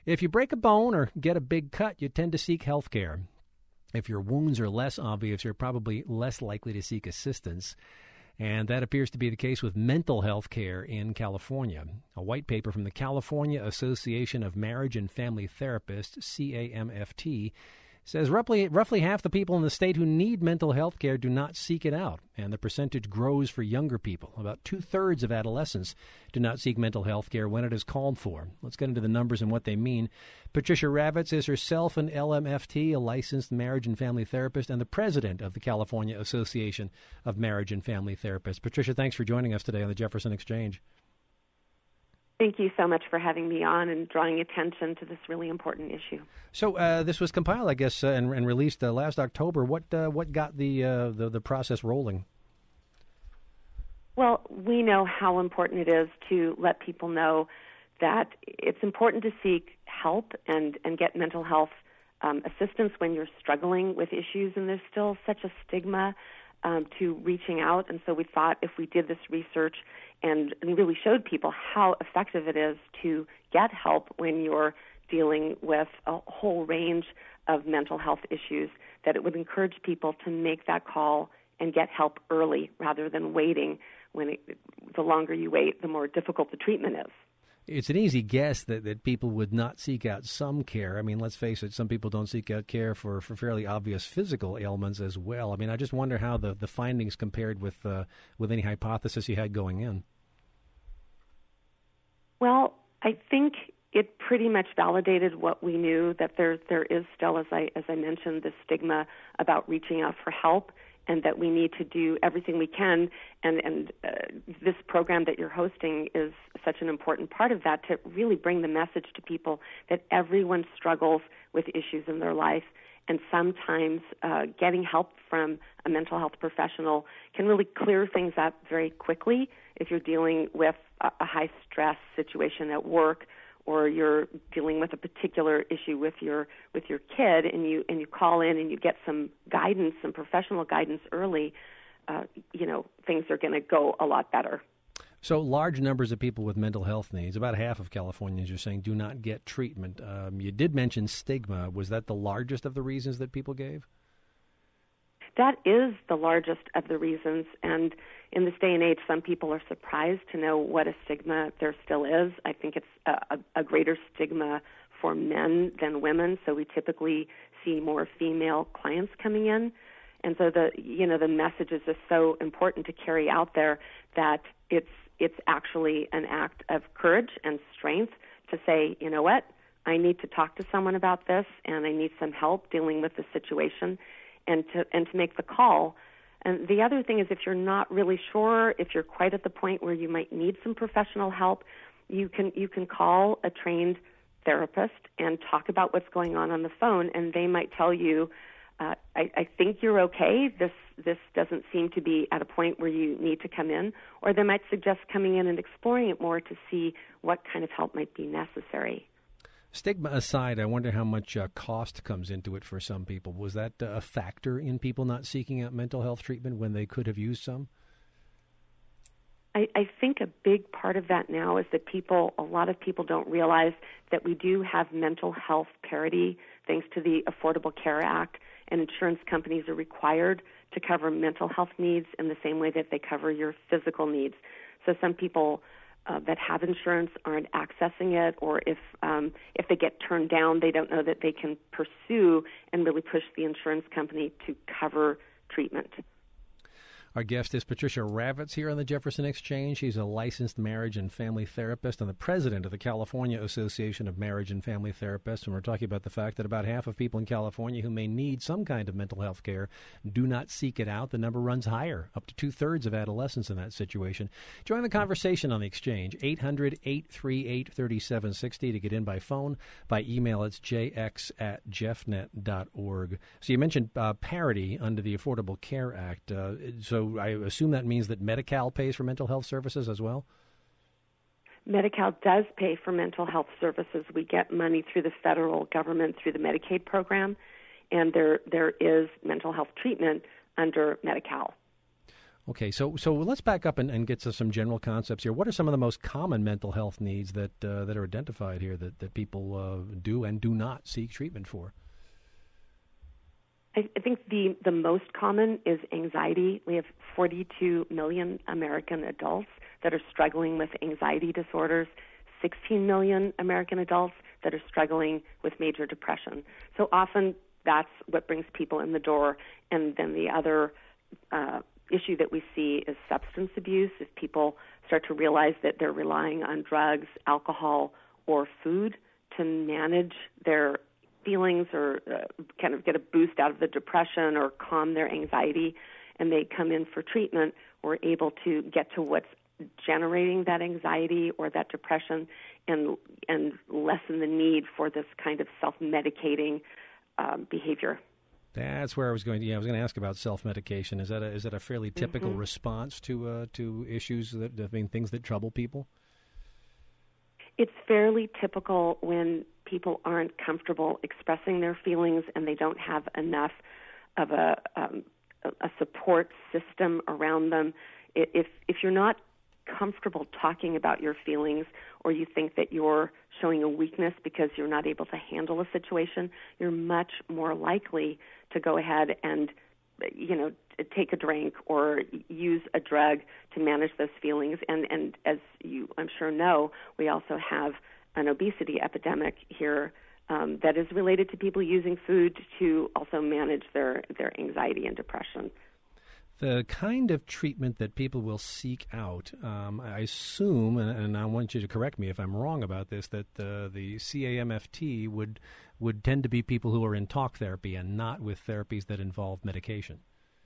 If you break a bone or get a big cut, you tend to seek health care. If your wounds are less obvious, you're probably less likely to seek assistance. And that appears to be the case with mental health care in California. A white paper from the California Association of Marriage and Family Therapists, CAMFT, says roughly half the people in the state who need mental health care do not seek it out, and the percentage grows for younger people. About 2/3 of adolescents do not seek mental health care when it is called for. Let's get into the numbers and what they mean. Patricia Ravitz is herself an LMFT, a licensed marriage and family therapist, and the president of the California Association of Marriage and Family Therapists. Patricia, thanks for joining us today on the Jefferson Exchange. Thank you so much for having me on and drawing attention to this really important issue. So this was compiled, I guess, and released last October. What got the process rolling? Well, we know how important it is to let people know that it's important to seek help and get mental health assistance when you're struggling with issues, and there's still such a stigma to reaching out. And so we thought if we did this research and really showed people how effective it is to get help when you're dealing with a whole range of mental health issues, that it would encourage people to make that call and get help early rather than waiting. The longer you wait, the more difficult the treatment is. It's an easy guess that people would not seek out some care. I mean, let's face it, some people don't seek out care for fairly obvious physical ailments as well. I mean, I just wonder how the findings compared with any hypothesis you had going in. Well, I think it pretty much validated what we knew, that there is still, as I mentioned, this stigma about reaching out for help, and that we need to do everything we can. And this program that you're hosting is such an important part of that, to really bring the message to people that everyone struggles with issues in their life. And sometimes getting help from a mental health professional can really clear things up very quickly if you're dealing with a high-stress situation at work, or you're dealing with a particular issue with your kid, and you call in and you get some guidance, some professional guidance early, things are going to go a lot better. So large numbers of people with mental health needs, about half of Californians, you're saying, do not get treatment. You did mention stigma. Was that the largest of the reasons that people gave? That is the largest of the reasons, and in this day and age, some people are surprised to know what a stigma there still is. I think it's a greater stigma for men than women, so we typically see more female clients coming in. And so the message is just so important to carry out there, that it's actually an act of courage and strength to say, you know what, I need to talk to someone about this, and I need some help dealing with the situation, and to make the call. And the other thing is, if you're not really sure, if you're quite at the point where you might need some professional help, you can call a trained therapist and talk about what's going on the phone, and they might tell you, I think you're okay. This doesn't seem to be at a point where you need to come in, or they might suggest coming in and exploring it more to see what kind of help might be necessary. Stigma aside, I wonder how much cost comes into it for some people. Was that a factor in people not seeking out mental health treatment when they could have used some? I think a big part of that now is that a lot of people don't realize that we do have mental health parity thanks to the Affordable Care Act, and insurance companies are required to cover mental health needs in the same way that they cover your physical needs. So some people that have insurance aren't accessing it, or if they get turned down, they don't know that they can pursue and really push the insurance company to cover treatment. Our guest is Patricia Ravitz here on the Jefferson Exchange. She's a licensed marriage and family therapist and the president of the California Association of Marriage and Family Therapists. And we're talking about the fact that about half of people in California who may need some kind of mental health care do not seek it out. The number runs higher, up to 2/3 of adolescents in that situation. Join the conversation on the Exchange, 800-838-3760 to get in by phone. By email, it's jx@jeffnet.org. So you mentioned parity under the Affordable Care Act. So I assume that means that Medi-Cal pays for mental health services as well? Medi-Cal does pay for mental health services. We get money through the federal government through the Medicaid program, and there is mental health treatment under Medi-Cal. Okay, so let's back up and get to some general concepts here. What are some of the most common mental health needs that are identified here that people do and do not seek treatment for? I think the most common is anxiety. We have 42 million American adults that are struggling with anxiety disorders, 16 million American adults that are struggling with major depression. So often that's what brings people in the door. And then the other issue that we see is substance abuse. If people start to realize that they're relying on drugs, alcohol, or food to manage their feelings or kind of get a boost out of the depression or calm their anxiety, and they come in for treatment, we're able to get to what's generating that anxiety or that depression and lessen the need for this kind of self-medicating behavior. That's where I was going. Yeah, I was going to ask about self-medication. Is that a fairly typical response to issues things that trouble people? It's fairly typical when people aren't comfortable expressing their feelings and they don't have enough of a support system around them. If you're not comfortable talking about your feelings, or you think that you're showing a weakness because you're not able to handle a situation, you're much more likely to go ahead and, take a drink or use a drug to manage those feelings. And as you, I'm sure, know, we also have an obesity epidemic here that is related to people using food to also manage their anxiety and depression. The kind of treatment that people will seek out, I assume, and I want you to correct me if I'm wrong about this, that the CAMFT would tend to be people who are in talk therapy and not with therapies that involve medication.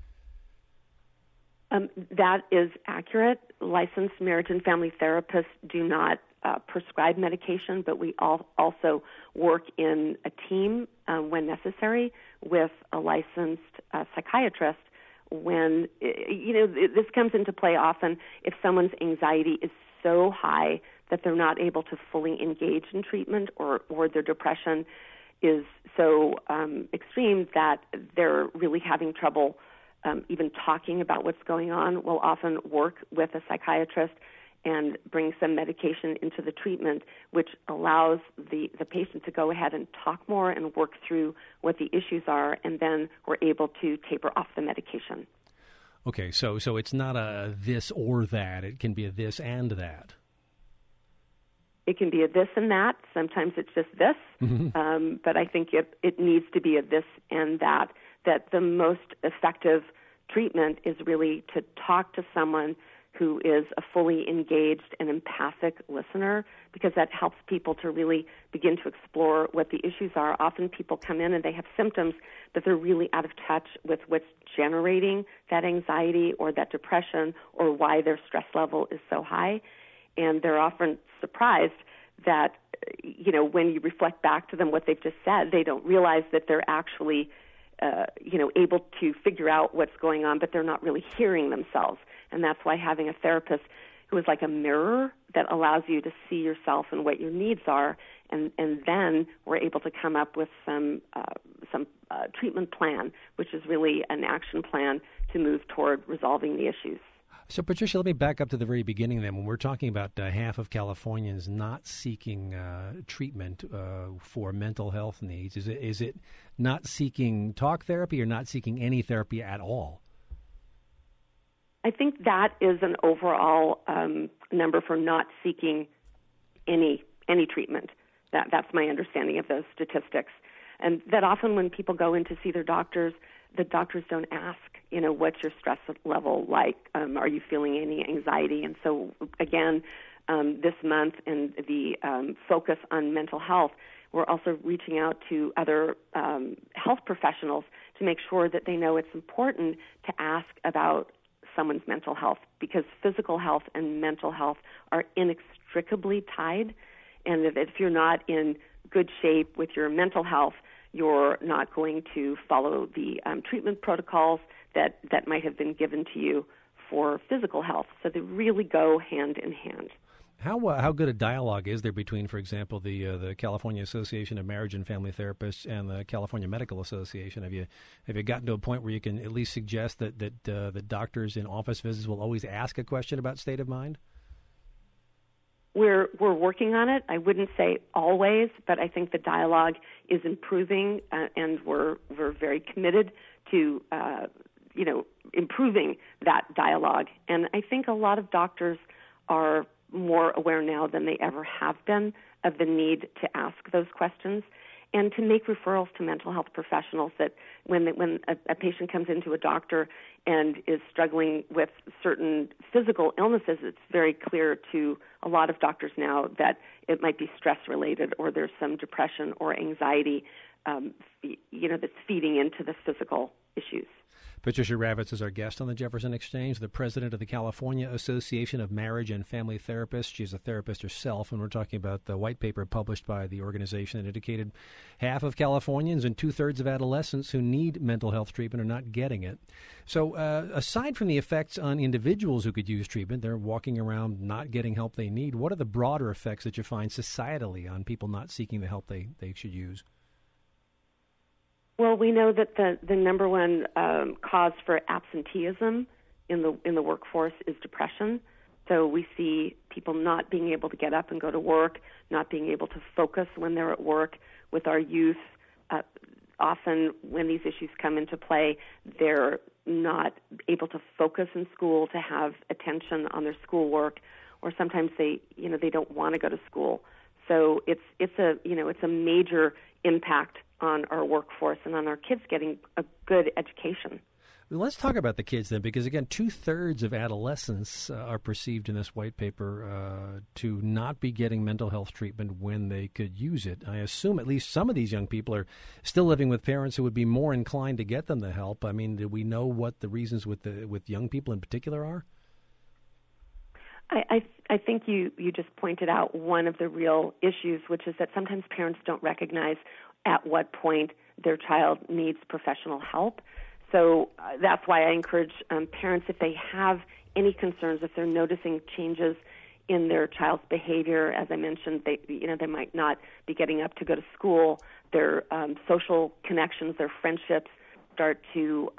That is accurate. Licensed marriage and family therapists do not prescribe medication, but we also work in a team when necessary with a licensed psychiatrist. When, this comes into play often if someone's anxiety is so high that they're not able to fully engage in treatment, or their depression is so extreme that they're really having trouble even talking about what's going on. We'll often work with a psychiatrist and bring some medication into the treatment, which allows the patient to go ahead and talk more and work through what the issues are, and then we're able to taper off the medication. Okay, so it's not a this or that. It can be a this and that. It can be a this and that. Sometimes it's just this, but I think it needs to be a this and that the most effective treatment is really to talk to someone who is a fully engaged and empathic listener, because that helps people to really begin to explore what the issues are. Often people come in and they have symptoms, but they're really out of touch with what's generating that anxiety or that depression, or why their stress level is so high. And they're often surprised that, when you reflect back to them what they've just said, they don't realize that they're actually able to figure out what's going on, but they're not really hearing themselves. And that's why having a therapist who is like a mirror that allows you to see yourself and what your needs are, and then we're able to come up with some treatment plan, which is really an action plan to move toward resolving the issues. So, Patricia, let me back up to the very beginning then. When we're talking about half of Californians not seeking treatment for mental health needs, is it not seeking talk therapy or not seeking any therapy at all? I think that is an overall number for not seeking any treatment. That's my understanding of those statistics. And that often when people go in to see their doctors, the doctors don't ask, what's your stress level like? Are you feeling any anxiety? And so, again, this month and the focus on mental health, we're also reaching out to other health professionals to make sure that they know it's important to ask about someone's mental health, because physical health and mental health are inextricably tied. And if you're not in good shape with your mental health, you're not going to follow the treatment protocols that might have been given to you for physical health. So they really go hand in hand. How good a dialogue is there between, for example, the California Association of Marriage and Family Therapists and the California Medical Association? Have you gotten to a point where you can at least suggest that the doctors in office visits will always ask a question about state of mind? We're working on it. I wouldn't say always, but I think the dialogue is improving, and we're very committed to improving that dialogue. And I think a lot of doctors are more aware now than they ever have been of the need to ask those questions and to make referrals to mental health professionals, that when a patient comes into a doctor and is struggling with certain physical illnesses, it's very clear to a lot of doctors now that it might be stress-related or there's some depression or anxiety, that's feeding into the physical issues. Patricia Ravitz is our guest on the Jefferson Exchange, the president of the California Association of Marriage and Family Therapists. She's a therapist herself, and we're talking about the white paper published by the organization that indicated half of Californians and two-thirds of adolescents who need mental health treatment are not getting it. So aside from the effects on individuals who could use treatment, they're walking around not getting help they need, what are the broader effects that you find societally on people not seeking the help they should use? Well, we know that the number one cause for absenteeism in the workforce is depression. So we see people not being able to get up and go to work, not being able to focus when they're at work. With our youth, often when these issues come into play, they're not able to focus in school, to have attention on their schoolwork, or sometimes they don't want to go to school. So it's a major impact on our workforce and on our kids getting a good education. Let's talk about the kids then, because again, two-thirds of adolescents are perceived in this white paper to not be getting mental health treatment when they could use it. I assume at least some of these young people are still living with parents who would be more inclined to get them the help. I mean, do we know what the reasons with young people in particular are? I think you just pointed out one of the real issues, which is that sometimes parents don't recognize at what point their child needs professional help. So that's why I encourage parents, if they have any concerns, if they're noticing changes in their child's behavior, as I mentioned, they might not be getting up to go to school, their social connections, their friendships start to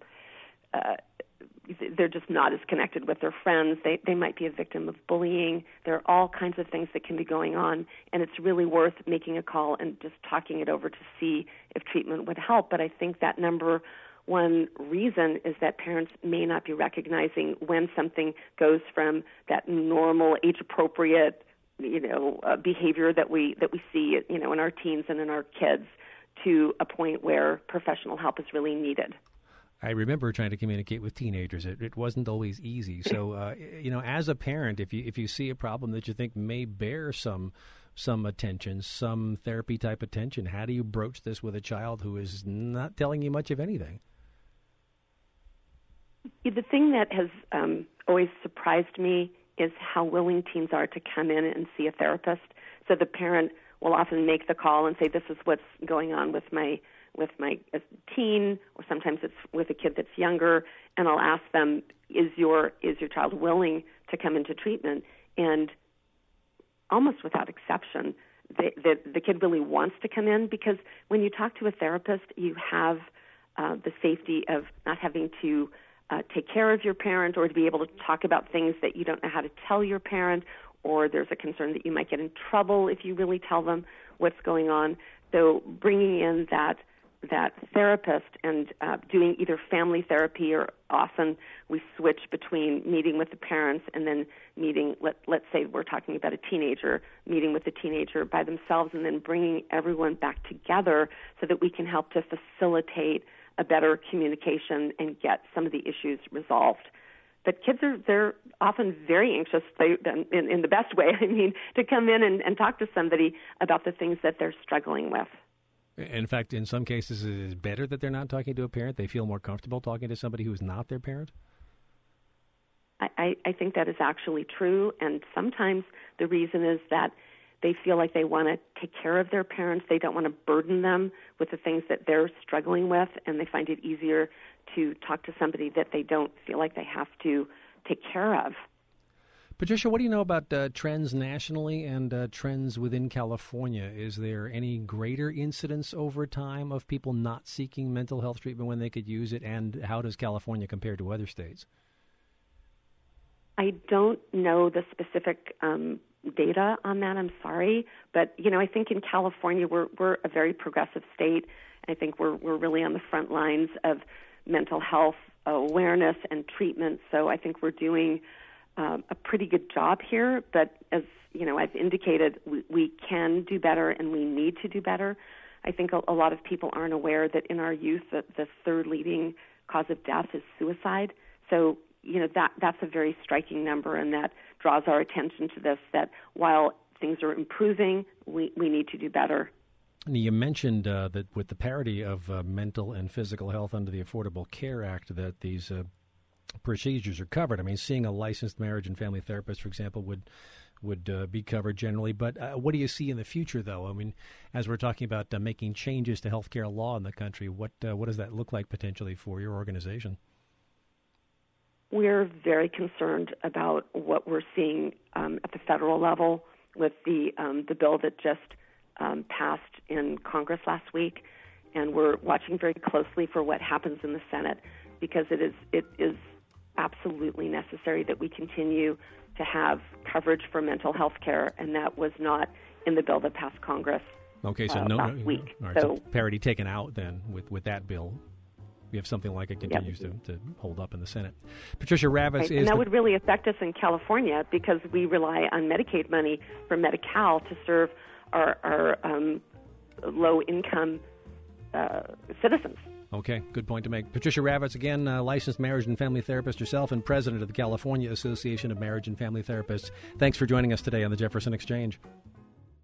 they're just not as connected with their friends. They might be a victim of bullying. There are all kinds of things that can be going on, and it's really worth making a call and just talking it over to see if treatment would help. But I think that number one reason is that parents may not be recognizing when something goes from that normal, age-appropriate, behavior that we see, in our teens and in our kids, to a point where professional help is really needed. I remember trying to communicate with teenagers. It wasn't always easy. So, as a parent, if you see a problem that you think may bear some attention, some therapy type attention, how do you broach this with a child who is not telling you much of anything? The thing that has always surprised me is how willing teens are to come in and see a therapist. So the parent will often make the call and say, "This is what's going on with my teen," or sometimes it's with a kid that's younger, and I'll ask them, is your child willing to come into treatment? And almost without exception, the kid really wants to come in, because when you talk to a therapist, you have the safety of not having to take care of your parent, or to be able to talk about things that you don't know how to tell your parent, or there's a concern that you might get in trouble if you really tell them what's going on. So bringing in that therapist and doing either family therapy, or often we switch between meeting with the parents and then meeting, let's say we're talking about a teenager, meeting with the teenager by themselves, and then bringing everyone back together so that we can help to facilitate a better communication and get some of the issues resolved. But kids they're often very anxious, in the best way, to come in and talk to somebody about the things that they're struggling with. In fact, in some cases, it is better that they're not talking to a parent. They feel more comfortable talking to somebody who is not their parent. I think that is actually true, and sometimes the reason is that they feel like they want to take care of their parents. They don't want to burden them with the things that they're struggling with, and they find it easier to talk to somebody that they don't feel like they have to take care of. Patricia, what do you know about trends nationally and trends within California? Is there any greater incidence over time of people not seeking mental health treatment when they could use it? And how does California compare to other states? I don't know the specific data on that. I'm sorry, but I think in California we're a very progressive state. I think we're really on the front lines of mental health awareness and treatment. So I think we're doing a pretty good job here. But as I've indicated, we can do better and we need to do better. I think a lot of people aren't aware that in our youth the third leading cause of death is suicide. So that's a very striking number, and that draws our attention to this, that while things are improving, we need to do better. You mentioned that with the parity of mental and physical health under the Affordable Care Act, that these procedures are covered. I mean, seeing a licensed marriage and family therapist, for example, would be covered generally. But what do you see in the future, though? I mean, as we're talking about making changes to healthcare law in the country, what does that look like potentially for your organization? We're very concerned about what we're seeing at the federal level with the bill that just passed in Congress last week, and we're watching very closely for what happens in the Senate, because it is absolutely necessary that we continue to have coverage for mental health care, and that was not in the bill that passed Congress last week. All right, so parity taken out then with that bill. We have something like it continues to hold up in the Senate. Patricia Ravitz is... And that would really affect us in California, because we rely on Medicaid money from Medi-Cal to serve our low-income citizens. Okay, good point to make. Patricia Ravitz, again, licensed marriage and family therapist herself and president of the California Association of Marriage and Family Therapists. Thanks for joining us today on the Jefferson Exchange.